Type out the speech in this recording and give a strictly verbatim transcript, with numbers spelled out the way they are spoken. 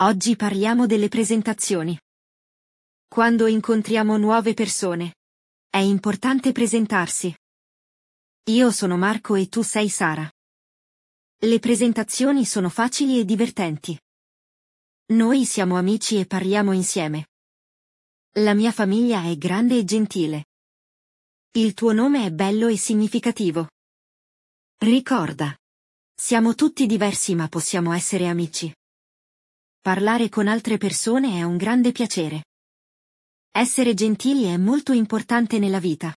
Oggi parliamo delle presentazioni. Quando incontriamo nuove persone, è importante presentarsi. Io sono Marco e tu sei Sara. Le presentazioni sono facili e divertenti. Noi siamo amici e parliamo insieme. La mia famiglia è grande e gentile. Il tuo nome è bello e significativo. Ricorda, siamo tutti diversi ma possiamo essere amici. Parlare con altre persone è un grande piacere. Essere gentili è molto importante nella vita.